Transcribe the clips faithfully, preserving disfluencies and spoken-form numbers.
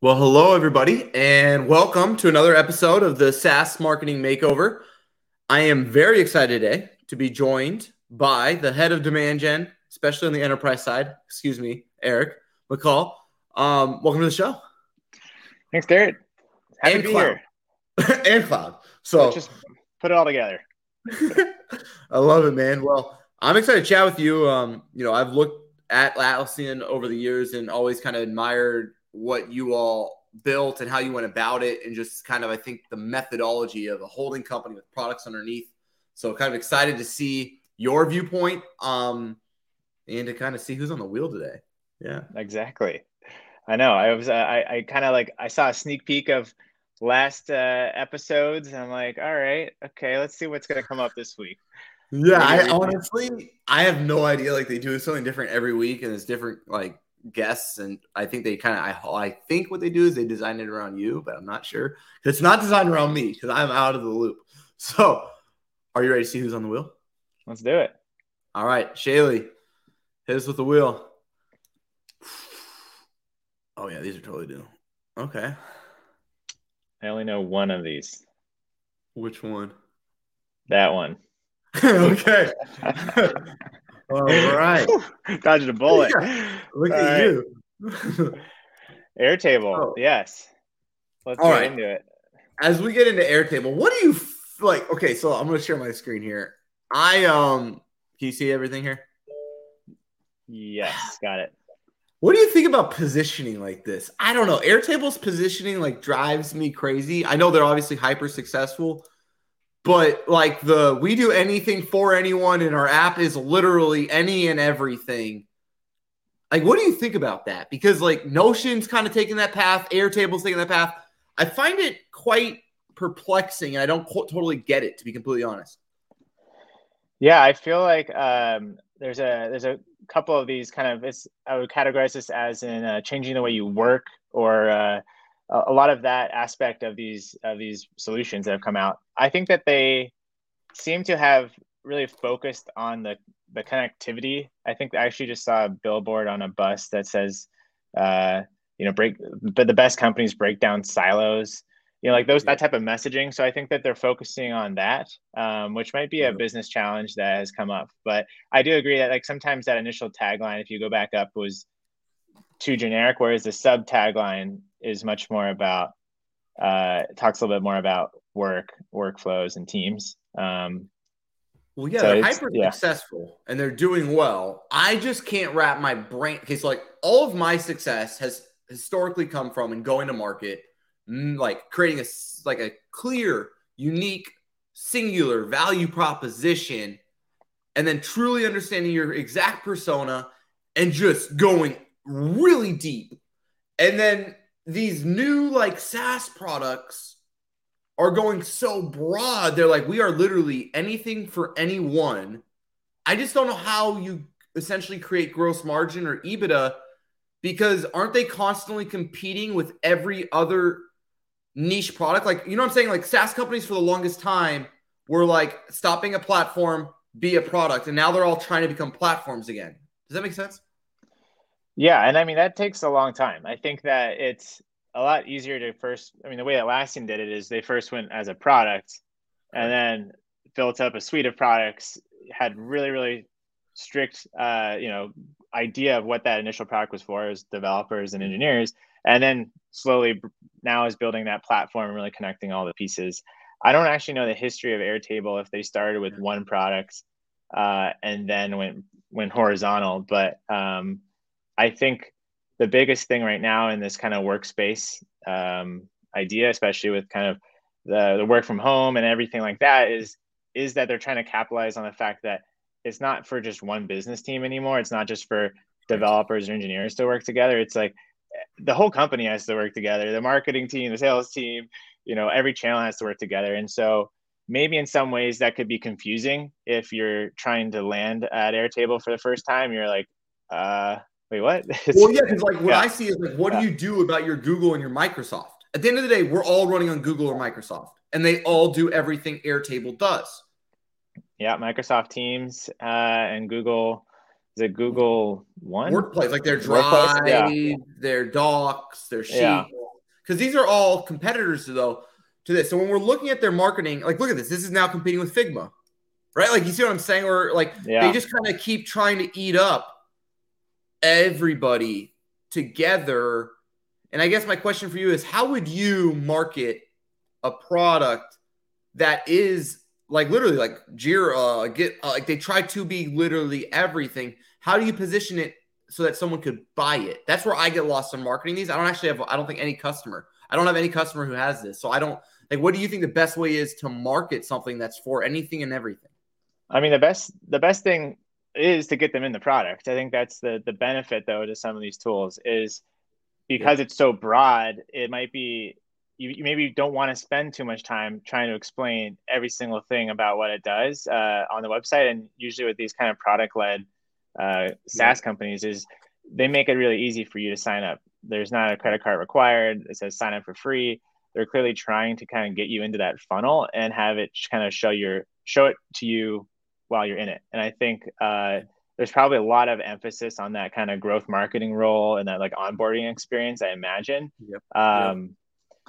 Well, hello, everybody, and welcome to another episode of the SaaS Marketing Makeover. I am very excited today to be joined by the head of demand gen, especially on the enterprise side. Excuse me, Eric McCall. Um, welcome to the show. Thanks, Garrett. Happy and to be Cloud. here. and Cloud. So Let's just put it all together. I love it, man. Well, I'm excited to chat with you. Um, you know, I've looked at Atlassian over the years and always kind of admired what you all built and how you went about it, and just kind of, I think, the methodology of a holding company with products underneath. So kind of excited to see your viewpoint um, and to kind of see who's on the wheel today. Yeah, exactly. I know. I was. Uh, I, I kind of like. I saw a sneak peek of last uh, episodes, and I'm like, all right, okay, let's see what's going to come up this week. Yeah, I honestly, I have no idea. Like, they do something different every week, and it's different, like, guests, and I think they kind of I, I think what they do is they design it around you, but I'm not sure. It's not designed around me because I'm out of the loop. So are you ready to see who's on the wheel? Let's do it. All right, Shaylee, hit us with the wheel. Oh yeah, these are totally new. Okay, I only know one of these. Which one? That one. Okay. All right. Dodged a bullet. Yeah. Look All at right. you. Airtable. Oh. Yes. Let's All get right. into it. As we get into Airtable, what do you f- like? Okay, so I'm going to share my screen here. I um, can you see everything here? Yes, got it. What do you think about positioning like this? I don't know. Airtable's positioning like drives me crazy. I know they're obviously hyper successful, but like the we do anything for anyone, and our app is literally any and everything. Like, what do you think about that? Because like Notion's kind of taking that path, Airtable's taking that path. I find it quite perplexing, and I don't qu- totally get it, to be completely honest. Yeah, I feel like um, there's a there's a couple of these kind of it's I would categorize this as in uh, changing the way you work, or uh, a lot of that aspect of these of these solutions that have come out. I think that they seem to have really focused on the the connectivity. I think I actually just saw a billboard on a bus that says, uh, you know, break, but the best companies break down silos. You know, like those, that type of messaging. So I think that they're focusing on that, um, which might be a business challenge that has come up. But I do agree that like sometimes that initial tagline, if you go back up, was too generic, whereas the sub tagline is much more about, uh, talks a little bit more about work, workflows, and teams. Um, well, yeah, so they're hyper yeah. successful and they're doing well. I just can't wrap my brain. Okay, so like all of my success has historically come from and going to market, like creating a like a clear, unique, singular value proposition, and then truly understanding your exact persona and just going really deep. And then these new like SaaS products are going so broad. They're like, we are literally anything for anyone. I just don't know how you essentially create gross margin or EBITDA, because aren't they constantly competing with every other niche product? Like, you know what I'm saying? Like SaaS companies for the longest time were like stopping a platform, be a product. And now they're all trying to become platforms again. Does that make sense? Yeah. And I mean, that takes a long time. I think that it's a lot easier to first, I mean, the way Atlassian did it is they first went as a product and then built up a suite of products, had really, really strict, uh, you know, idea of what that initial product was for as developers and engineers. And then slowly now is building that platform and really connecting all the pieces. I don't actually know the history of Airtable, if they started with one product uh, and then went, went horizontal, but um, I think the biggest thing right now in this kind of workspace um, idea, especially with kind of the, the work from home and everything like that, is is that they're trying to capitalize on the fact that it's not for just one business team anymore. It's not just for developers or engineers to work together. It's like the whole company has to work together. The marketing team, the sales team, you know, every channel has to work together. And so maybe in some ways that could be confusing if you're trying to land at Airtable for the first time. You're like, uh, wait, what? Well, yeah, because like what yeah. I see is like, what yeah. do you do about your Google and your Microsoft? At the end of the day, we're all running on Google or Microsoft, and they all do everything Airtable does. Yeah, Microsoft Teams uh, and Google. Is it Google One? Workplace, like their Drive, yeah. their Docs, their Sheet. Yeah. because these are all competitors though to this. So when we're looking at their marketing, like look at this, this is now competing with Figma, right? Like you see what I'm saying? Or like Yeah. they just kind of keep trying to eat up everybody together. And I guess my question for you is, how would you market a product that is like literally like Jira, get uh, like they try to be literally everything? How do you position it so that someone could buy it? That's where I get lost in marketing these. I don't actually have, I don't think any customer, I don't have any customer who has this. So I don't like, what do you think the best way is to market something that's for anything and everything? I mean, the best, the best thing is to get them in the product. I think that's the, the benefit though, to some of these tools is because yeah. it's so broad, it might be, you, you maybe don't want to spend too much time trying to explain every single thing about what it does uh, on the website. And usually with these kind of product led uh, SaaS yeah. companies is they make it really easy for you to sign up. There's not a credit card required. It says sign up for free. They're clearly trying to kind of get you into that funnel and have it kind of show your, show it to you while you're in it. And I think uh, there's probably a lot of emphasis on that kind of growth marketing role and that like onboarding experience, I imagine. Yep. Um, yep.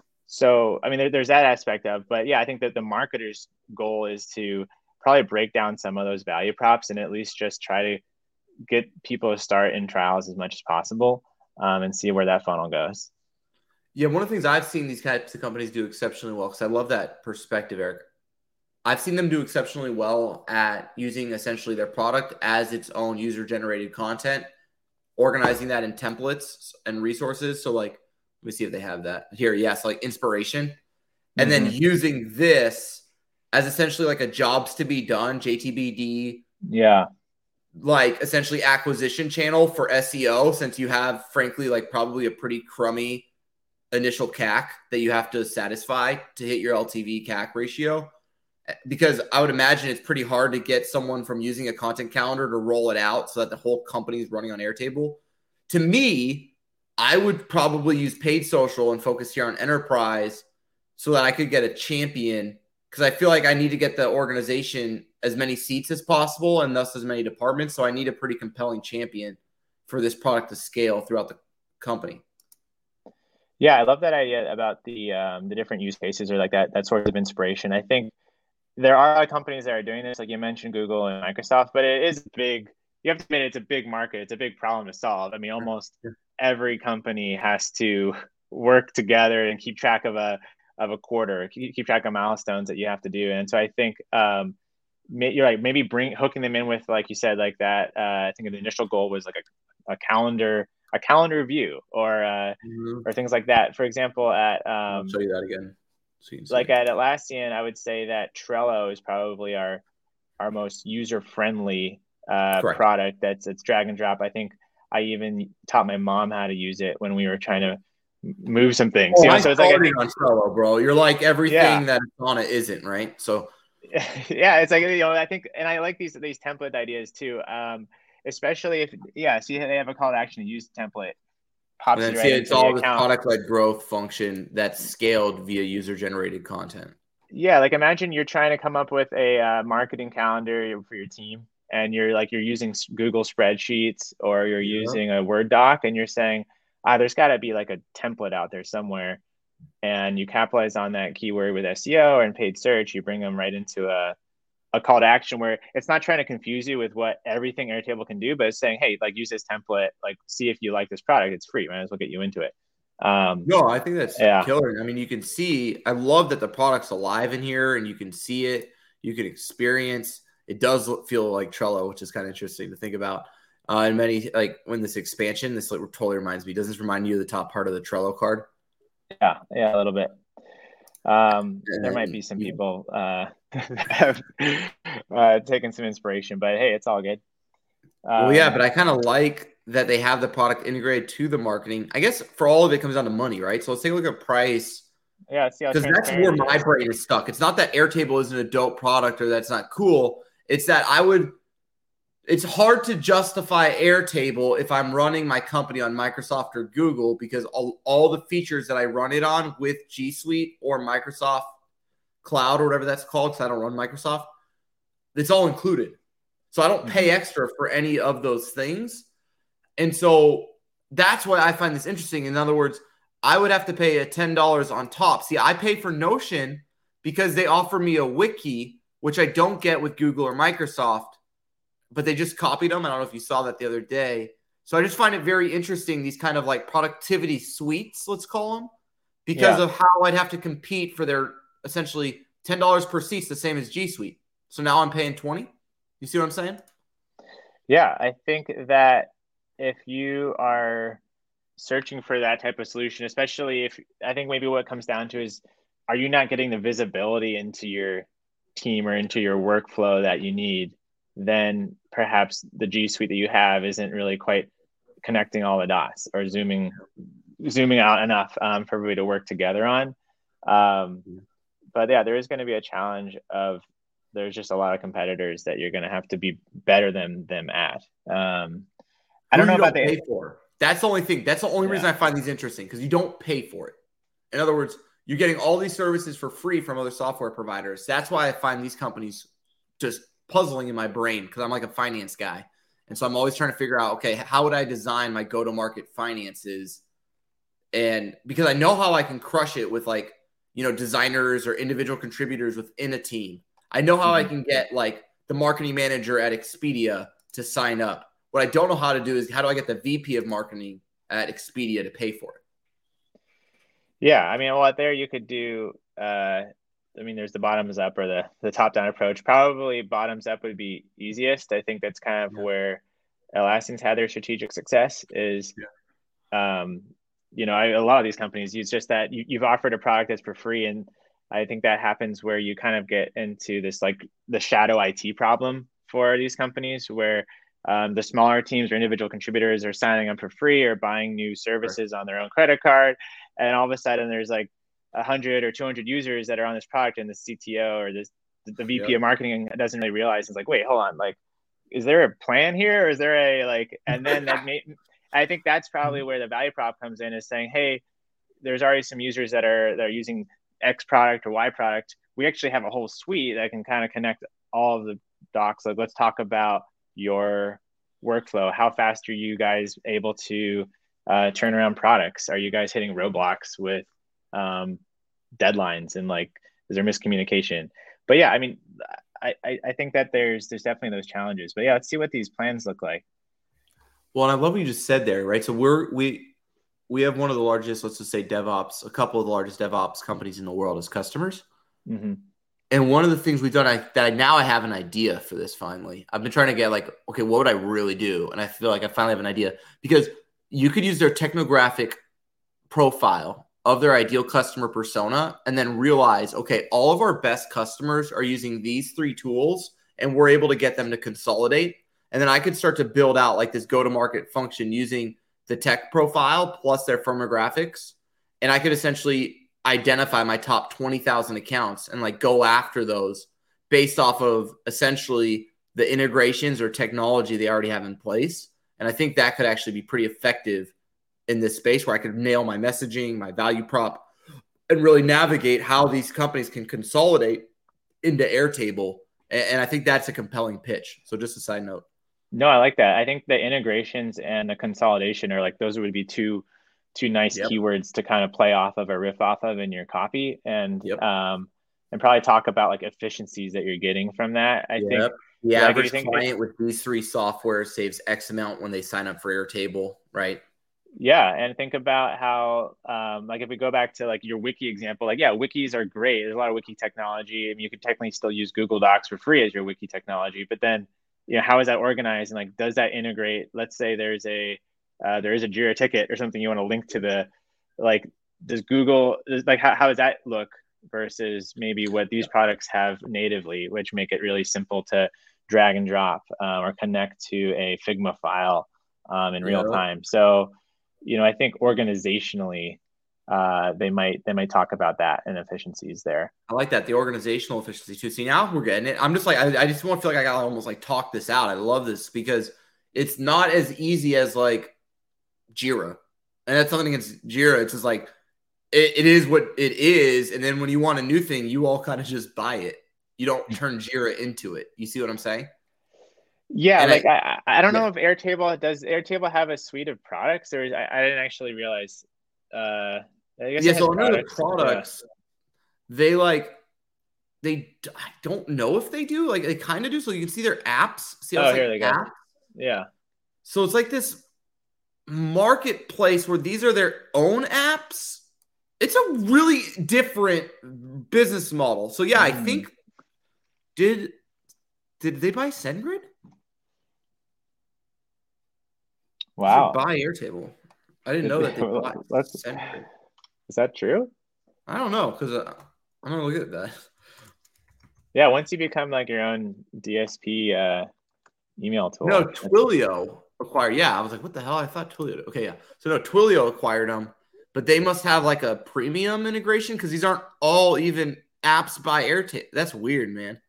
So, I mean, there, there's that aspect of, but yeah, I think that the marketer's goal is to probably break down some of those value props and at least just try to get people to start in trials as much as possible um, and see where that funnel goes. Yeah. One of the things I've seen these types of companies do exceptionally well, because I love that perspective, Eric. I've seen them do exceptionally well at using essentially their product as its own user-generated content, organizing that in templates and resources. So like, let me see if they have that here. Yes, like inspiration. And mm-hmm. then using this as essentially like a jobs to be done, J T B D. Yeah. Like essentially acquisition channel for S E O, since you have frankly like probably a pretty crummy initial C A C that you have to satisfy to hit your L T V C A C ratio. Because I would imagine it's pretty hard to get someone from using a content calendar to roll it out so that the whole company is running on Airtable. To me, I would probably use paid social and focus here on enterprise so that I could get a champion, because I feel like I need to get the organization as many seats as possible and thus as many departments. So I need a pretty compelling champion for this product to scale throughout the company. Yeah, I love that idea about the um, the different use cases or like that that sort of inspiration. I think there are companies that are doing this, like you mentioned, Google and Microsoft, but it is big. You have to admit it's a big market. It's a big problem to solve. I mean, almost every company has to work together and keep track of a of a quarter, keep track of milestones that you have to do. And so I think um, you're right. Maybe bring hooking them in with, like you said, like that. Uh, I think the initial goal was like a, a calendar, a calendar view, or uh, mm-hmm. or things like that. For example, at um, I'll show you that again. So you like at Atlassian, I would say that Trello is probably our our most user friendly uh, product. That's it's drag and drop. I think I even taught my mom how to use it when we were trying to move some things. Oh, you know? I so it's started like on Trello, bro. You're like everything yeah. that's on it isn't, right? So yeah, it's like, you know, I think, and I like these these template ideas too. Um, especially if yeah, see, they have a call to action to use the template. Pops and then see, right it's all this product-led growth function that's scaled via user-generated content. Yeah, like imagine you're trying to come up with a uh, marketing calendar for your team, and you're like you're using Google spreadsheets or you're yeah. using a Word doc, and you're saying, ah, there's got to be like a template out there somewhere, and you capitalize on that keyword with S E O and paid search. You bring them right into a a call to action where it's not trying to confuse you with what everything Airtable can do, but it's saying, hey, like use this template, like see if you like this product. It's free, man. Let's look at you into it. Um, no, I think that's yeah. killer. I mean, you can see, I love that the product's alive in here and you can see it, you can experience. It does look, feel like Trello, which is kind of interesting to think about. Uh, and many, like when this expansion, this like, totally reminds me, does this remind you of the top part of the Trello card? Yeah, yeah, a little bit. Um, there might be some people uh, have uh, taken some inspiration, but hey, it's all good. Um, well, yeah, but I kind of like that they have the product integrated to the marketing. I guess for all of it comes down to money, right? So let's take a look at price. Yeah, because that's where my brain is stuck. It's not that Airtable isn't a dope product or that's not cool. It's that I would. It's hard to justify Airtable if I'm running my company on Microsoft or Google, because all, all the features that I run it on with G Suite or Microsoft Cloud or whatever that's called, because I don't run Microsoft, it's all included. So I don't pay mm-hmm. extra for any of those things. And so that's why I find this interesting. In other words, I would have to pay a ten dollars on top. See, I pay for Notion because they offer me a wiki, which I don't get with Google or Microsoft, but they just copied them. I don't know if you saw that the other day. So I just find it very interesting, these kind of like productivity suites, let's call them, because Yeah. of how I'd have to compete for their essentially ten dollars per seat, the same as G Suite. So now I'm paying twenty dollars. You see what I'm saying? Yeah, I think that if you are searching for that type of solution, especially if I think maybe what it comes down to is, are you not getting the visibility into your team or into your workflow that you need? Then perhaps the G Suite that you have isn't really quite connecting all the dots or zooming zooming out enough um, for everybody to work together on. Um, but yeah, there is going to be a challenge of there's just a lot of competitors that you're going to have to be better than them at. Um, I Who don't know you about don't the pay for. That's the only thing. That's the only yeah reason I find these interesting, because you don't pay for it. In other words, you're getting all these services for free from other software providers. That's why I find these companies just puzzling in my brain, because I'm like a finance guy. And so I'm always trying to figure out, okay, how would I design my go-to-market finances? And because I know how I can crush it with like, you know, designers or individual contributors within a team. I know how I Mhm. can get like the marketing manager at Expedia to sign up. What I don't know how to do is how do I get the V P of marketing at Expedia to pay for it? Yeah, I mean, well, there you could do. Uh, I mean, there's the bottoms up or the the top down approach. Probably bottoms up would be easiest. I think that's kind of Yeah. where Atlassian's had their strategic success. Is Yeah. um, you know, I, a lot of these companies use just that you, you've offered a product that's for free, and I think that happens where you kind of get into this like the shadow I T problem for these companies, where um, the smaller teams or individual contributors are signing up for free or buying new Sure. services on their own credit card, and all of a sudden there's like a hundred or two hundred users that are on this product, and the C T O or this the V P Yep. of marketing doesn't really realize. It's like, wait, hold on, like, is there a plan here, or is there a like? And then that may I think that's probably where the value prop comes in, is saying, hey, there's already some users that are that are using X product or Y product. We actually have a whole suite that can kind of connect all of the docs. Like, let's talk about your workflow. How fast are you guys able to uh, turn around products? Are you guys hitting roadblocks with um, deadlines, and like, is there miscommunication? But yeah, I mean, I, I think that there's there's definitely those challenges. But yeah, let's see what these plans look like. Well, and I love what you just said there, right? So we're we we have one of the largest, let's just say DevOps, a couple of the largest DevOps companies in the world as customers. Mm-hmm. And one of the things we've done, I, that I now I have an idea for this finally. I've been trying to get like, okay, what would I really do? And I feel like I finally have an idea, because you could use their technographic profile of their ideal customer persona and then realize, okay, all of our best customers are using these three tools, and we're able to get them to consolidate. And then I could start to build out like this go-to-market function using the tech profile plus their firmographics. And I could essentially identify my top twenty thousand accounts and like go after those based off of essentially the integrations or technology they already have in place. And I think that could actually be pretty effective in this space, where I could nail my messaging, my value prop, and really navigate how these companies can consolidate into Airtable. And I think that's a compelling pitch. So just a side note. No, I like that. I think the integrations and the consolidation are like, those would be two two nice Yep. keywords to kind of play off of or riff off of in your copy, and Yep. um and probably talk about like efficiencies that you're getting from that. I think Yep. The like if you average think it, client with these three software saves X amount when they sign up for Airtable, right? yeah, and think about how um like if we go back to like your wiki example, like yeah, wikis are great. There's a lot of wiki technology. I mean, you could technically still use Google Docs for free as your wiki technology, but then you know, how is that organized, and like, does that integrate? Let's say there's a uh, there is a Jira ticket or something you want to link to the like, does Google like how, how does that look versus maybe what these products have natively, which make it really simple to drag and drop um, or connect to a Figma file um, in real Yep. time. So, you know, I think organizationally, uh, they might they might talk about that and efficiencies there. I like that. The organizational efficiency too. See, now we're getting it. I'm just like, I, I just want to feel like I got to almost like talk this out. I love this because it's not as easy as like Jira. And that's something against Jira. It's just like, it, it is what it is. And then when you want a new thing, you all kind of just buy it. You don't turn Jira into it. You see what I'm saying? Yeah, And I, like I I don't yeah. know if Airtable does Airtable have a suite of products, or is, I, I didn't actually realize. Uh, I guess Yeah, it has so under the products. Yeah. products, they like they I don't know if they do, like they kind of do. So you can see their apps. See how it's Oh, here like they go. apps. Yeah. So it's like this marketplace where these are their own apps. It's a really different business model. So yeah, I Mm. think did did they buy SendGrid? They should Wow. buy Airtable. I didn't Did know they, that they bought let's, SendGrid. is that true? I don't know because uh, I'm gonna look at that. Yeah. Once you become like your own D S P uh, email No, tool. Twilio acquired. Yeah, I was like, what the hell? I thought Twilio. Okay, yeah. So no, Twilio acquired them, but they must have like a premium integration because these aren't all even apps by Airtable. That's weird, man.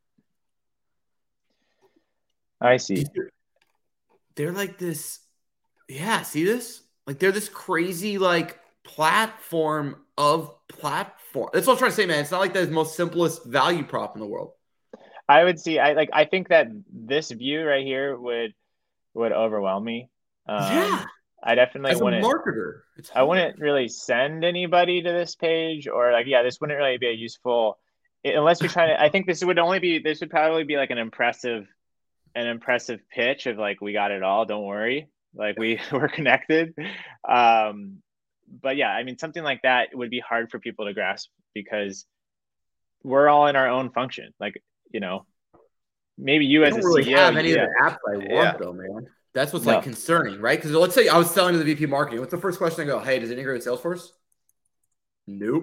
I see. They're like this. Yeah, see this? Like they're this crazy like platform of platform. That's what I'm trying to say, man. It's not like the most simplest value prop in the world. I would see. I like. I think that this view right here would would overwhelm me. Um, Yeah, I definitely as a wouldn't. marketer, it's I hard. wouldn't really send anybody to this page, or like, yeah, this wouldn't really be a useful unless you're trying to. I think this would only be. This would probably be like an impressive, an impressive pitch of like, we got it all. Don't worry, like we we're connected. Um, but yeah, I mean, something like that would be hard for people to grasp because we're all in our own function. Like, you know, maybe you They as a don't really C E O, have any of yeah, the apps I yeah, want, though, man. That's what's like no, concerning, right? Because let's say I was selling to the V P marketing. What's the first question I go? Hey, does it integrate with Salesforce? Nope.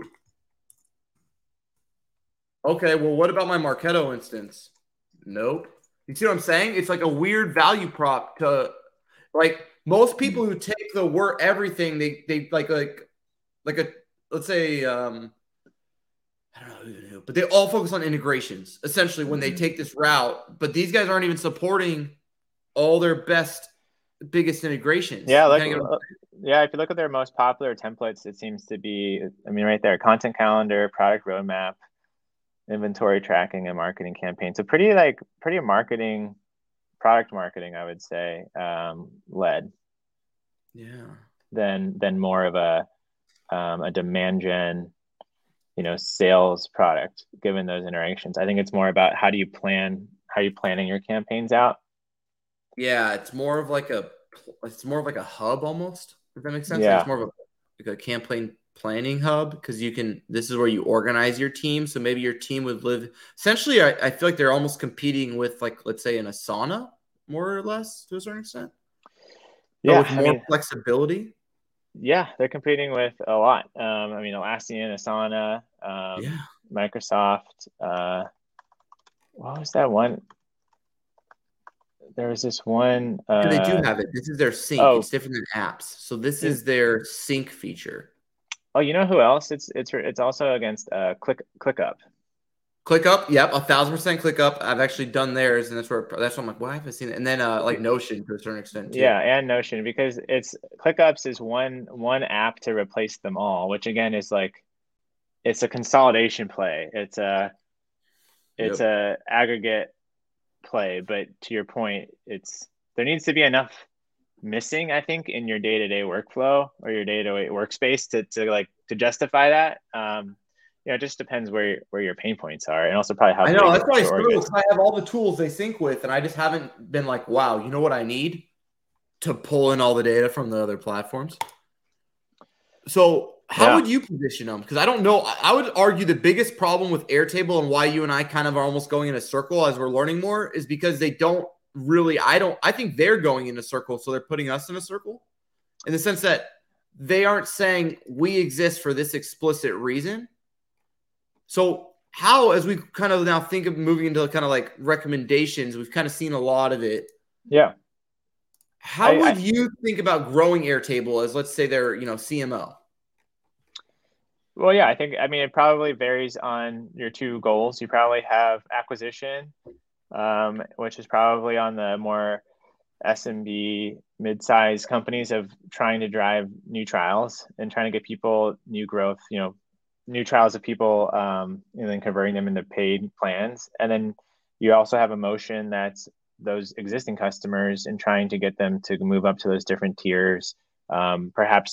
Okay, well, what about my Marketo instance? Nope. You see what I'm saying? It's like a weird value prop to like most people who take the word everything, they they like like like a let's say um I don't know who, but they all focus on integrations essentially when they mm-hmm. take this route. But these guys aren't even supporting all their best, biggest integrations. Yeah, You like kind of get yeah, if you look at their most popular templates, it seems to be, I mean, right there, content calendar, product roadmap, inventory tracking, and marketing campaign. So pretty like pretty marketing, product marketing, I would say, um, led yeah. than than more of a um, a demand gen, you know, sales product. Given those interactions, I think it's more about how do you plan, how are you planning your campaigns out. Yeah, it's more of like a it's more of like a hub almost, if that makes sense. Like it's Yeah, more of a like a campaign planning hub because you can this is where you organize your team. So maybe your team would live essentially I, I feel like they're almost competing with like let's say an Asana, more or less to a certain extent. But yeah. with I more mean, flexibility. yeah, they're competing with a lot. Um, I mean, Atlassian, Asana, um, Yeah. Microsoft. Uh, what was that one? There was this one. And they do Uh, have it. This is their sync. It's oh, different than apps. So this you, is their sync feature. oh, you know who else? It's it's it's also against uh, Click ClickUp. ClickUp, yep, a thousand percent ClickUp. I've actually done theirs, and that's where that's why I'm like, why have I seen it? And then uh, like Notion to a certain extent too. Yeah, and Notion because it's ClickUps is one one app to replace them all, which again is like it's a consolidation play. It's a it's Yep. a aggregate play, but to your point, it's there needs to be enough missing, I think, in your day-to-day workflow or your day-to-day workspace to, to like to justify that. Um, you know, it just depends where where your pain points are, and also probably how I know big that's why I your org struggle is. because I have all the tools they sync with, and I just haven't been like, wow, you know what I need to pull in all the data from the other platforms. So how Yeah, would you position them? Because I don't know. I would argue the biggest problem with Airtable and why you and I kind of are almost going in a circle as we're learning more is because they don't really. I don't. I think they're going in a circle, so they're putting us in a circle in the sense that they aren't saying we exist for this explicit reason. So how, as we kind of now think of moving into kind of like recommendations, we've kind of seen a lot of it. yeah. How I, would I you think about growing Airtable as, let's say, their, you know, C M O? well, yeah. I think I mean it probably varies on your two goals. You probably have acquisition, um, which is probably on the more S M B mid-sized companies of trying to drive new trials and trying to get people new growth, you know, new trials of people, um, and then converting them into paid plans. And then you also have a motion that's those existing customers and trying to get them to move up to those different tiers, um, perhaps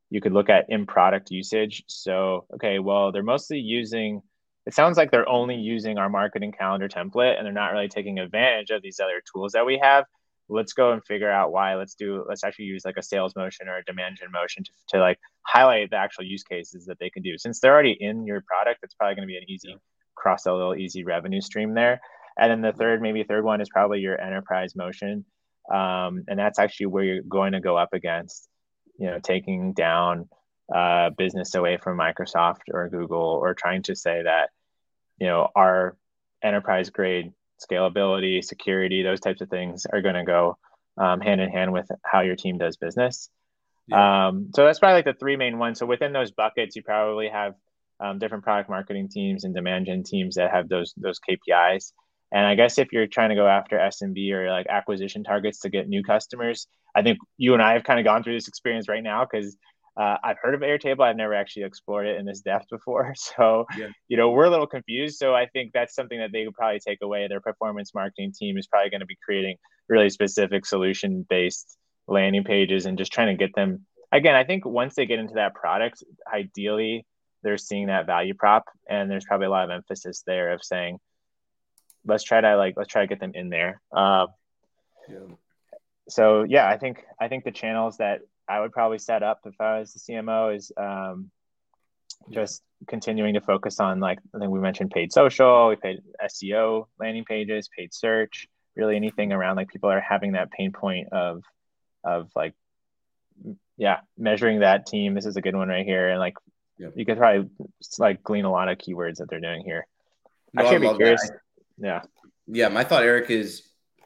you could look at in-product usage. So, okay, well, they're mostly using, it sounds like they're only using our marketing calendar template and they're not really taking advantage of these other tools that we have. Let's go and figure out why. Let's do, let's actually use like a sales motion or a demand gen motion to, to like highlight the actual use cases that they can do. Since they're already in your product, it's probably going to be an easy cross-sell, little easy revenue stream there. And then the third, maybe third one is probably your enterprise motion. Um, and that's actually where you're going to go up against, you know, taking down uh, business away from Microsoft or Google, or trying to say that, you know, our enterprise grade scalability, security, those types of things are going to go um, hand in hand with how your team does business. Yeah. Um, so that's probably like the three main ones. So within those buckets, you probably have um, different product marketing teams and demand gen teams that have those those K P Is. And I guess if you're trying to go after S M B or like acquisition targets to get new customers, I think you and I have kind of gone through this experience right now, because uh, I've heard of Airtable. I've never actually explored it in this depth before. So, yeah. you know, we're a little confused. So I think that's something that they could probably take away. Their performance marketing team is probably going to be creating really specific solution-based landing pages and just trying to get them. Again, I think once they get into that product, ideally, they're seeing that value prop. And there's probably a lot of emphasis there of saying, let's try to like, let's try to get them in there. Uh, yeah. So yeah, I think, I think the channels that I would probably set up if I was the C M O is um, just continuing to focus on, like, I think we mentioned paid social, we paid S E O landing pages, paid search, really anything around like people are having that pain point of, of like, yeah, measuring that team. This is a good one right here. And like, yep. you could probably like glean a lot of keywords that they're doing here. No, Actually, I'd I'd be curious. That. Yeah. Yeah. My thought, Eric, is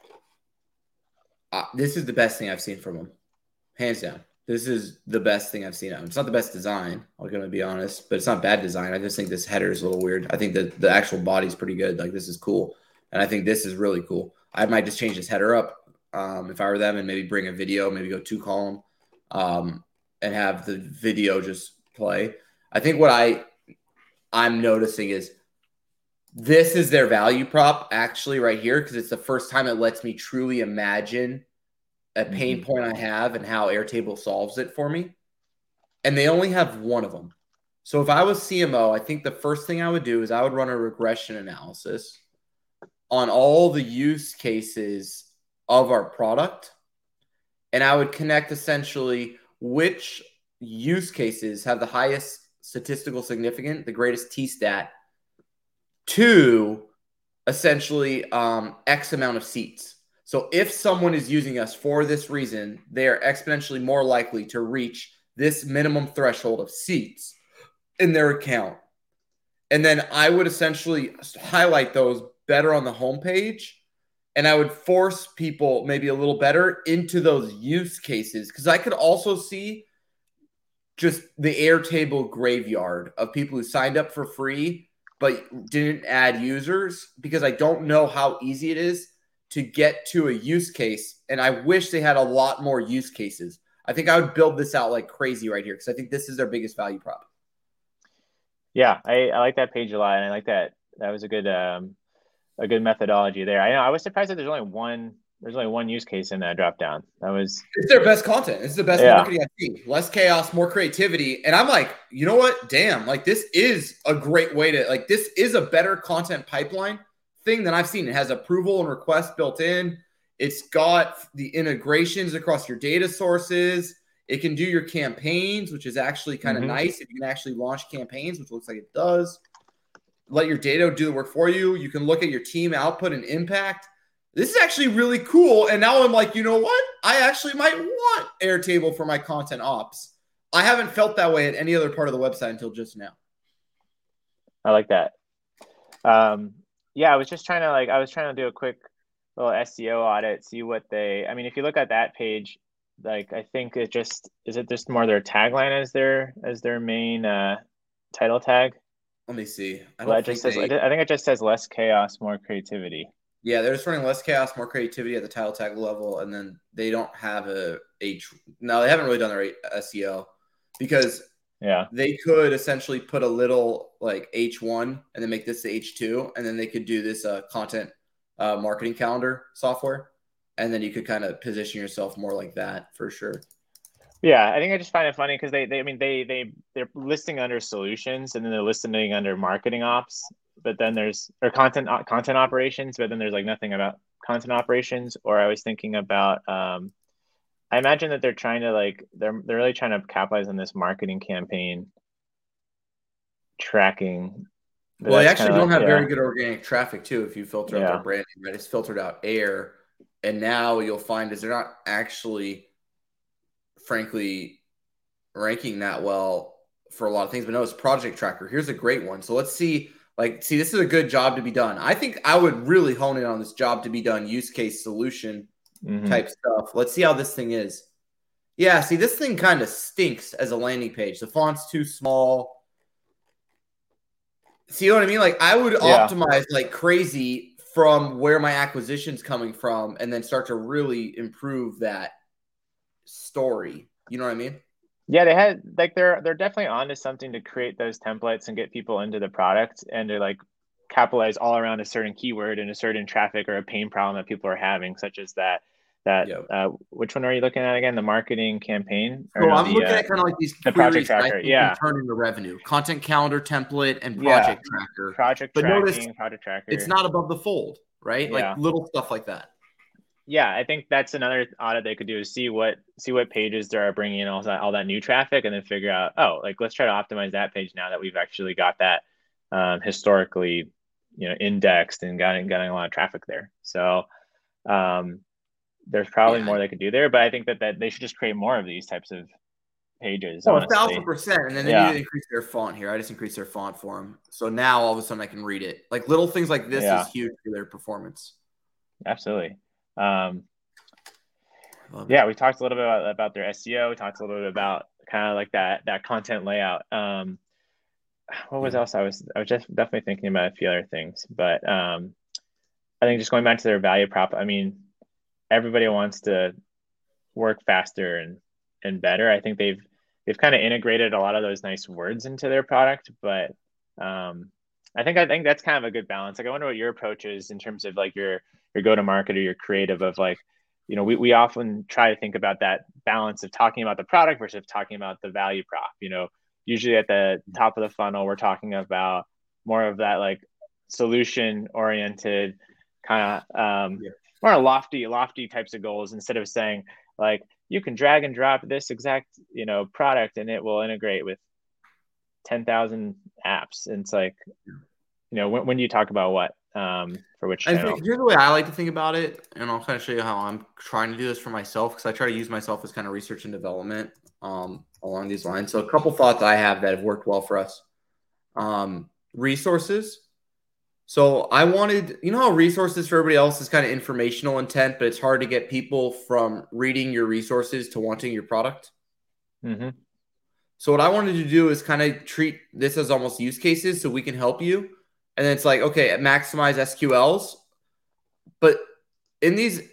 uh, this is the best thing I've seen from them. Hands down. This is the best thing I've seen. It's not the best design, I'm going to be honest, but it's not bad design. I just think this header is a little weird. I think that the actual body is pretty good. Like, this is cool. And I think this is really cool. I might just change this header up um, if I were them, and maybe bring a video, maybe go two column um, and have the video just play. I think what I, I'm noticing is this is their value prop actually right here, because it's the first time it lets me truly imagine a pain mm-hmm. point I have and how Airtable solves it for me. And they only have one of them. So if I was C M O, I think the first thing I would do is I would run a regression analysis on all the use cases of our product. And I would connect essentially which use cases have the highest statistical significance, the greatest T-stat, to essentially um, X amount of seats. So if someone is using us for this reason, they are exponentially more likely to reach this minimum threshold of seats in their account. And then I would essentially highlight those better on the homepage, and I would force people maybe a little better into those use cases, because I could also see just the Airtable graveyard of people who signed up for free but didn't add users, because I don't know how easy it is to get to a use case. And I wish they had a lot more use cases. I think I would build this out like crazy right here, because I think this is their biggest value prop. Yeah, I, I like that page a lot. And I like that. That was a good um, a good methodology there. I know I was surprised that there's only one there's only one use case in that drop down. That was it's their best content. It's the best yeah. marketing I've seen. Less chaos, more creativity. And I'm like, you know what? Damn, like this is a great way to like this is a better content pipeline thing than I've seen. It has approval and request built in. It's got the integrations across your data sources. It can do your campaigns, which is actually kind of mm-hmm. nice if you can actually launch campaigns, which looks like it does. Let your data do the work for you. You can look at your team output and impact. This is actually really cool. And now I'm like, you know what? I actually might want Airtable for my content ops. I haven't felt that way at any other part of the website until just now. I like that. Um, yeah, I was just trying to like, I was trying to do a quick little S E O audit, see what they, I mean, if you look at that page, like, I think it just, is it just more their tagline as their, as their main uh, title tag? Let me see. I, don't think says, they... I think it just says less chaos, more creativity. Yeah, they're just running less chaos, more creativity at the title tag level, and then they don't have a H. No, they haven't really done their S E O, because yeah, they could essentially put a little like H one and then make this the H two, and then they could do this uh, content uh, marketing calendar software, and then you could kind of position yourself more like that for sure. Yeah, I think I just find it funny because they, they, I mean, they, they, they're listing under solutions and then they're listing under marketing ops, but then there's, or content, content operations, but then there's like nothing about content operations. Or I was thinking about, um, I imagine that they're trying to like, they're, they're really trying to capitalize on this marketing campaign tracking, but Well, they that's kind actually of like, don't have very yeah, good organic traffic too. If you filter out their yeah, branding, right? It's filtered out air, and now you'll find is they're not actually, frankly, ranking that well for a lot of things. But no, it's Project Tracker. Here's a great one. So let's see. Like, see, this is a good job to be done. I think I would really hone in on this job to be done use case solution mm-hmm. type stuff. Let's see how this thing is. Yeah, see, this thing kind of stinks as a landing page. The font's too small. See what I mean? Like, I would Yeah. optimize like crazy from where my acquisition's coming from and then start to really improve that story. You know what I mean? Yeah, they had like they're they're definitely onto something to create those templates and get people into the product and to like capitalize all around a certain keyword and a certain traffic or a pain problem that people are having, such as that that Yeah. uh, which one are you looking at again? The marketing campaign or So no, I'm the looking uh, at kind of like these the project queries that I tracker. think can Yeah, turn into revenue. Content calendar template and yeah, project tracker. project But notice tracking, project it's tracker. not above the fold, right? Like Yeah, little stuff like that. yeah. I think that's another audit they could do is see what see what pages they are bringing in all that all that new traffic, and then figure out, oh, like let's try to optimize that page now that we've actually got that um, historically, you know, indexed and gotten getting a lot of traffic there. So um, there's probably Yeah. more they could do there, but I think that that they should just create more of these types of pages. Oh, a thousand Honestly, percent. And then they need yeah, to increase their font here. I just increased their font for them. So now all of a sudden I can read it. Like little things like this is yeah, huge for their performance. absolutely. Um, Love it. yeah, we talked a little bit about, about their S E O. We talked a little bit about kind of like that that content layout. Um, what was Yeah. else? I was I was just definitely thinking about a few other things, but um, I think just going back to their value prop. I mean, everybody wants to work faster and and better. I think they've they've kind of integrated a lot of those nice words into their product, but um, I think I think that's kind of a good balance. Like, I wonder what your approach is in terms of like your your go to market or your creative of like, you know, we, we often try to think about that balance of talking about the product versus talking about the value prop. You know, usually at the top of the funnel, we're talking about more of that like solution oriented kind of um, Yeah. more lofty, lofty types of goals instead of saying like you can drag and drop this exact, you know, product and it will integrate with ten thousand apps. And it's like, you know, when, when do you talk about what um, for which I think channel? here's the way I like to think about it, and I'll kind of show you how I'm trying to do this for myself because I try to use myself as kind of research and development um, along these lines. So a couple thoughts I have that have worked well for us. Um, resources. So I wanted, you know how resources for everybody else is kind of informational intent, but it's hard to get people from reading your resources to wanting your product. Mm-hmm. So what I wanted to do is kind of treat this as almost use cases so we can help you. And then it's like, okay, maximize S Q Ls. But in these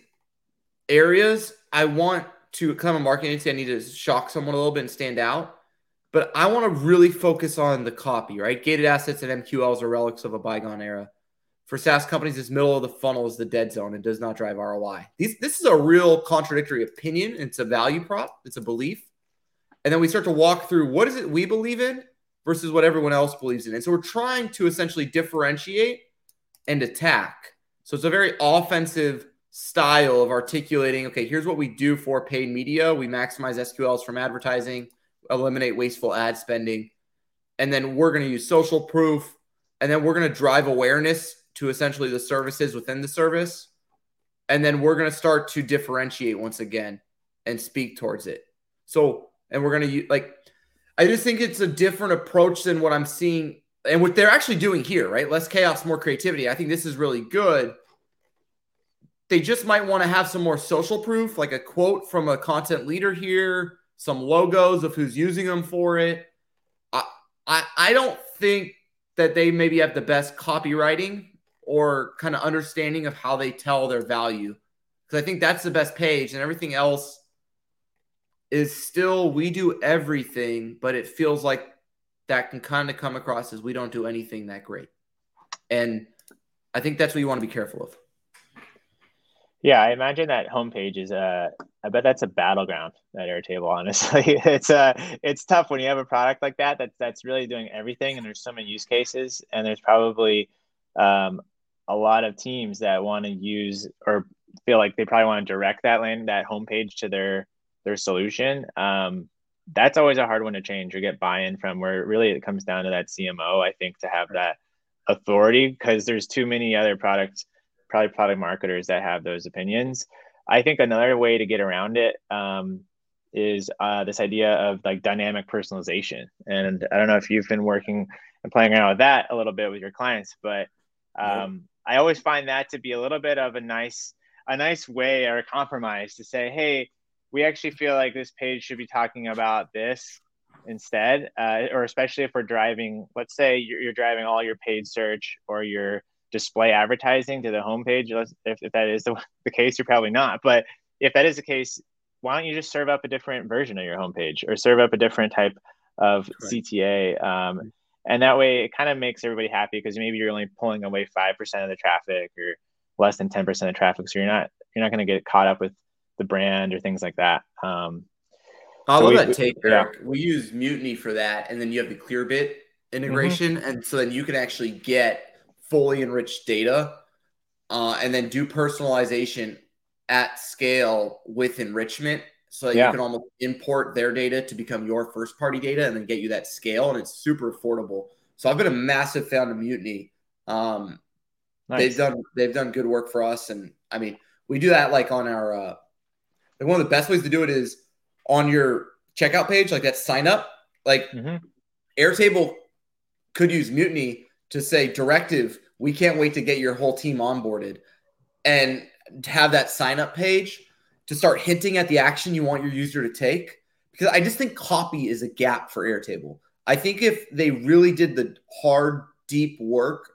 areas, I want to come a marketing agency. I need to shock someone a little bit and stand out. But I want to really focus on the copy, right? Gated assets and M Q Ls are relics of a bygone era. For SaaS companies, this middle of the funnel is the dead zone and does not drive R O I. These, this is a real contradictory opinion. It's a value prop. It's a belief. And then we start to walk through what is it we believe in versus what everyone else believes in. And so we're trying to essentially differentiate and attack. So it's a very offensive style of articulating, okay, here's what we do for paid media. We maximize S Q Ls from advertising, eliminate wasteful ad spending. And then we're going to use social proof. And then we're going to drive awareness to essentially the services within the service. And then we're going to start to differentiate once again and speak towards it. So, and we're going to use, like, I just think it's a different approach than what I'm seeing and what they're actually doing here, right? Less chaos, more creativity. I think this is really good. They just might want to have some more social proof, like a quote from a content leader here, some logos of who's using them for it. I, I, I don't think that they maybe have the best copywriting or kind of understanding of how they tell their value. Because I think that's the best page, and everything else is still we do everything, but it feels like that can kind of come across as we don't do anything that great. And I think that's what you want to be careful of. Yeah, I imagine that homepage is uh I bet that's a battleground, that Airtable, honestly. It's uh it's tough when you have a product like that that's that's really doing everything and there's so many use cases and there's probably um a lot of teams that want to use or feel like they probably want to direct that land that homepage to their their solution. Um that's always a hard one to change or get buy-in from, where really it comes down to that C M O, I think, to have that authority, because there's too many other products, probably product marketers, that have those opinions. I think another way to get around it um, is uh, this idea of like dynamic personalization. And I don't know if you've been working and playing around with that a little bit with your clients, but Nope. um, I always find that to be a little bit of a nice, a nice way or a compromise to say, hey, we actually feel like this page should be talking about this instead, uh, or especially if we're driving, let's say you're, you're driving all your paid search or your display advertising to the homepage. If, if that is the, the case, you're probably not. But if that is the case, why don't you just serve up a different version of your homepage or serve up a different type of Correct. C T A? Um, and that way it kind of makes everybody happy, because maybe you're only pulling away five percent of the traffic or less than ten percent of traffic. So you're not, you're not going to get caught up with the brand or things like that. Um, I so love we, that we take, yeah. Eric. We use Mutiny for that, and then you have the Clearbit Mm-hmm. integration, and so then you can actually get fully enriched data, uh, and then do personalization at scale with enrichment, so that you Yeah. can almost import their data to become your first party data, and then get you that scale, and it's super affordable. So I've been a massive fan of Mutiny. Um, they've Nice. done they've done good work for us, and I mean we do that like on our uh, like one of the best ways to do it is on your checkout page, like that sign up. Like Mm-hmm. Airtable could use Mutiny to say directive, we can't wait to get your whole team onboarded, and have that sign up page to start hinting at the action you want your user to take. Because I just think copy is a gap for Airtable. I think if they really did the hard, deep work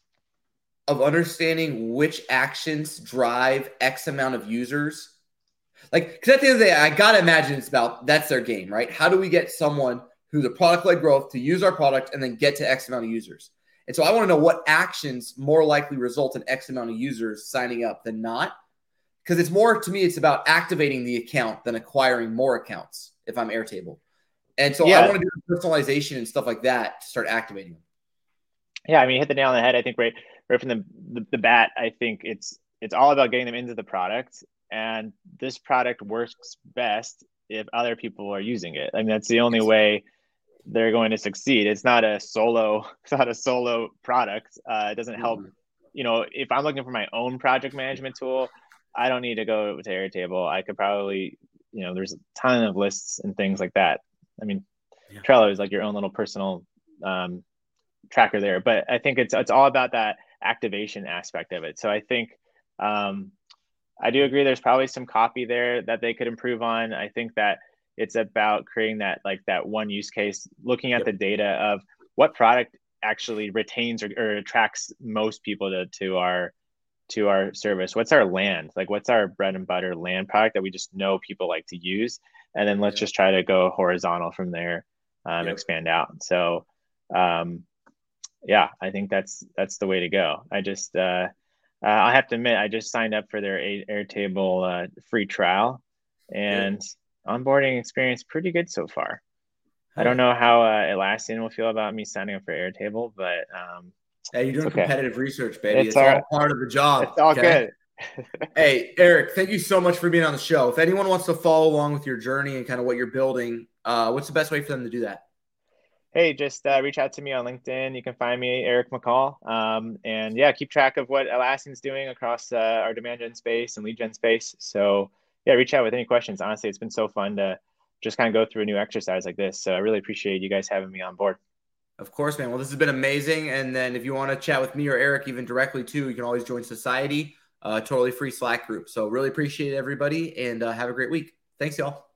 of understanding which actions drive X amount of users, like, because at the end of the day, I gotta imagine it's about that's their game, right? How do we get someone who's a product led growth to use our product and then get to X amount of users? And so I want to know what actions more likely result in X amount of users signing up than not. Because it's more, to me, it's about activating the account than acquiring more accounts if I'm Airtable. And so I Yeah. want to do personalization and stuff like that to start activating them. Yeah, I mean, you hit the nail on the head. I think right, right from the, the the bat, I think it's it's all about getting them into the product, and this product works best if other people are using it. I mean, that's the only Yes. way they're going to succeed. It's not a solo, it's not a solo product. Uh, it doesn't help. Mm-hmm. You know, if I'm looking for my own project management tool, I don't need to go to Airtable. I could probably, you know, there's a ton of lists and things like that. I mean, Yeah. Trello is like your own little personal um, tracker there. But I think it's it's all about that activation aspect of it. So I think um, I do agree. There's probably some copy there that they could improve on. I think that it's about creating that like that one use case, looking at Yep. the data of what product actually retains or, or attracts most people to to our to our service. What's our land? Like what's our bread and butter land product that we just know people like to use? And then let's Yep. just try to go horizontal from there, um, Yep. expand out. So um, yeah, I think that's that's the way to go. I just uh, uh, I have to admit, I just signed up for their Airtable uh, free trial, Good. and onboarding experience pretty good so far. I Hell don't yeah. know how uh, Atlassian will feel about me signing up for Airtable, but um, Hey, you're it's doing okay. competitive research, baby. It's It's all all part of the job. it's all Okay. good. Hey, Eric, thank you so much for being on the show. If anyone wants to follow along with your journey and kind of what you're building, uh, what's the best way for them to do that? Hey, just uh, reach out to me on LinkedIn. You can find me, Eric McCall. Um, and yeah, keep track of what Atlassian's doing across uh, our demand gen space and lead gen space. So yeah, reach out with any questions. Honestly, it's been so fun to just kind of go through a new exercise like this. So I really appreciate you guys having me on board. Of course, man. Well, this has been amazing. And then if you want to chat with me or Eric even directly too, you can always join Society, uh, totally free Slack group. So really appreciate it, everybody, and uh, have a great week. Thanks, y'all.